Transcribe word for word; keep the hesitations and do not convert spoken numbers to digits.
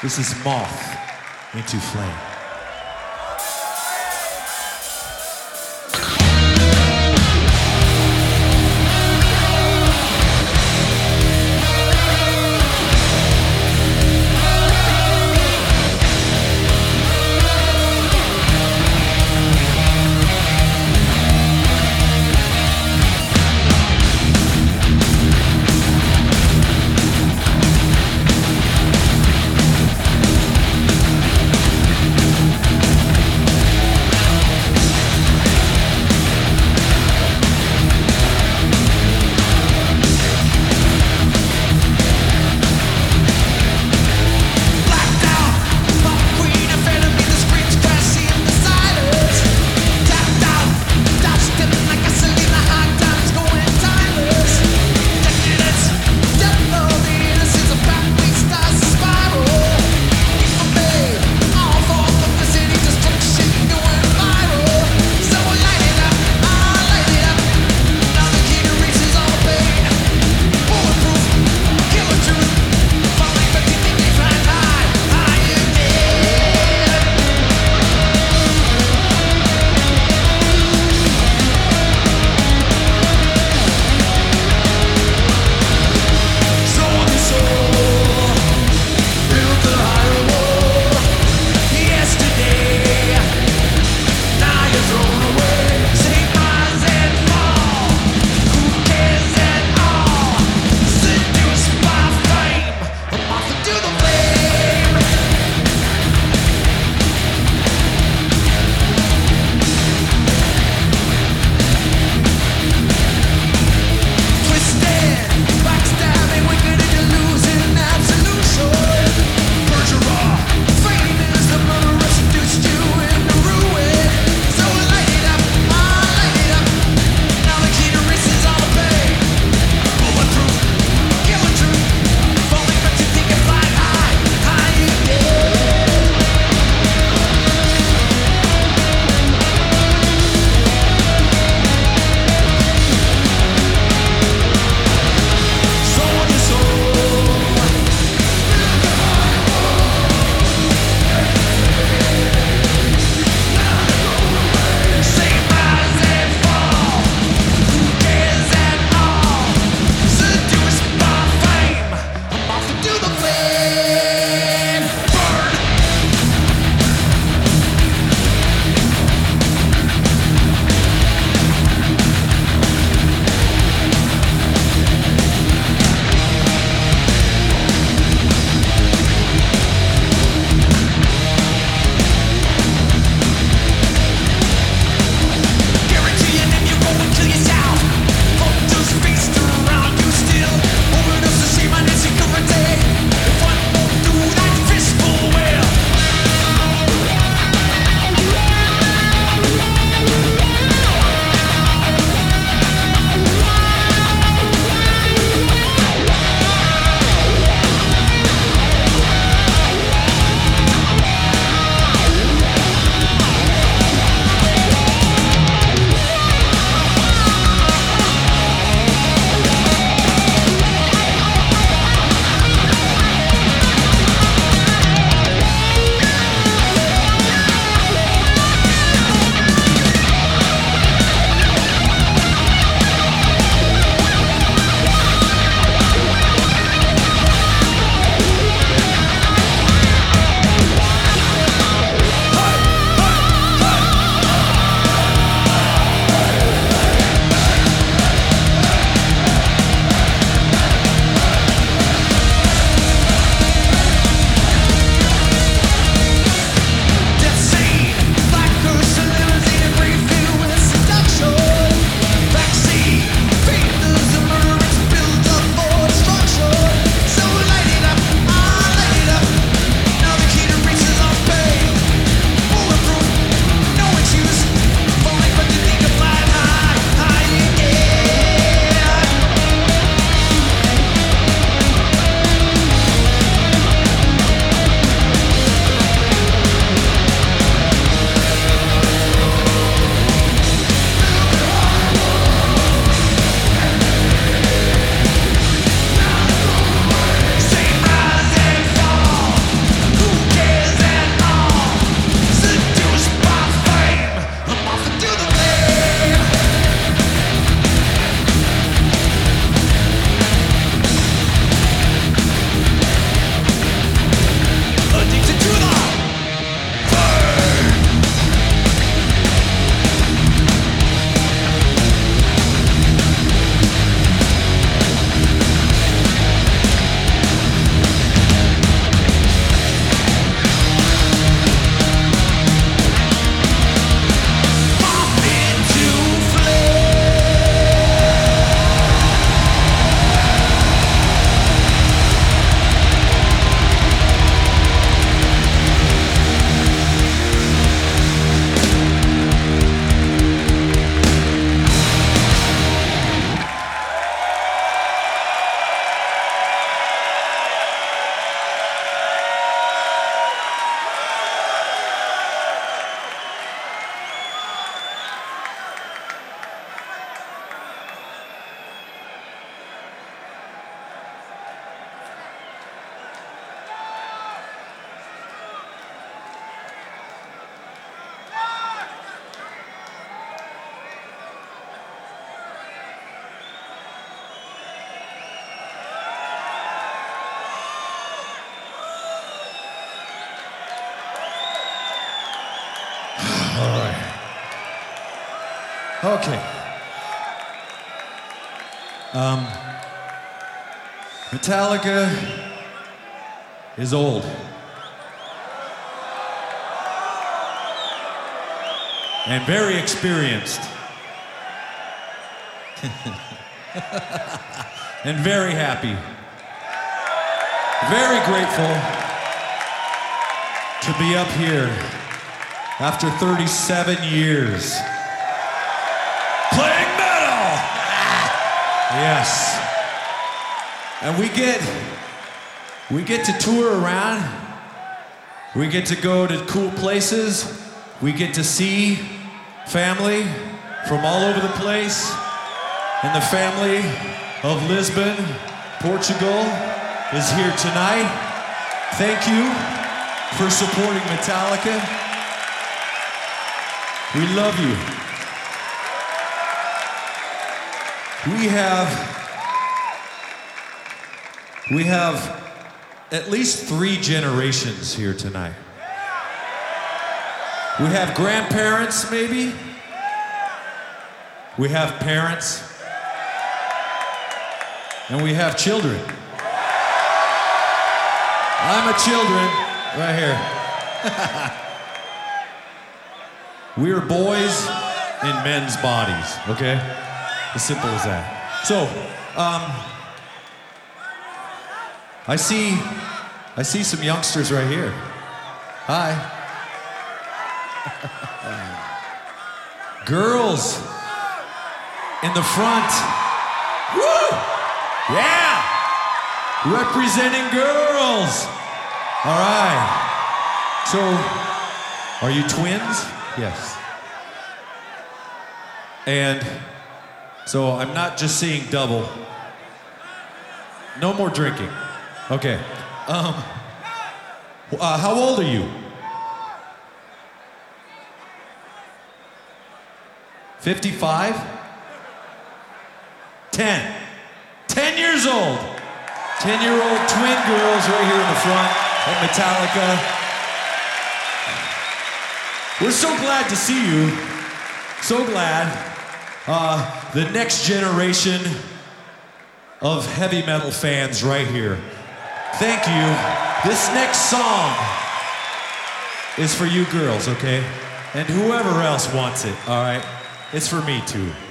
This is Moth into Flame. We'll be right back. Okay. Um, Metallica is old. And very experienced. And very happy. Very grateful to be up here after thirty-seven years playing metal. Yes. And we get we get to tour around. We get to go to cool places. We get to see family from all over the place. And the family of Lisbon, Portugal is here tonight. Thank you for supporting Metallica. We love you. We have we have at least three generations here tonight. We have grandparents, maybe. We have parents. And we have children. I'm a children right here. We are boys in men's bodies, okay? As simple as that. So, um, I see, I see some youngsters right here. Hi. Girls in the front. Woo! Yeah! Representing girls. All right. So, are you twins? Yes. And so I'm not just seeing double. No more drinking. Okay. Um, uh, how old are you? fifty-five? ten. ten years old. ten-year-old twin girls right here in the front at Metallica. We're so glad to see you. So glad. Uh, the next generation of heavy metal fans right here. Thank you. This next song is for you girls, okay? And whoever else wants it, all right? It's for me too.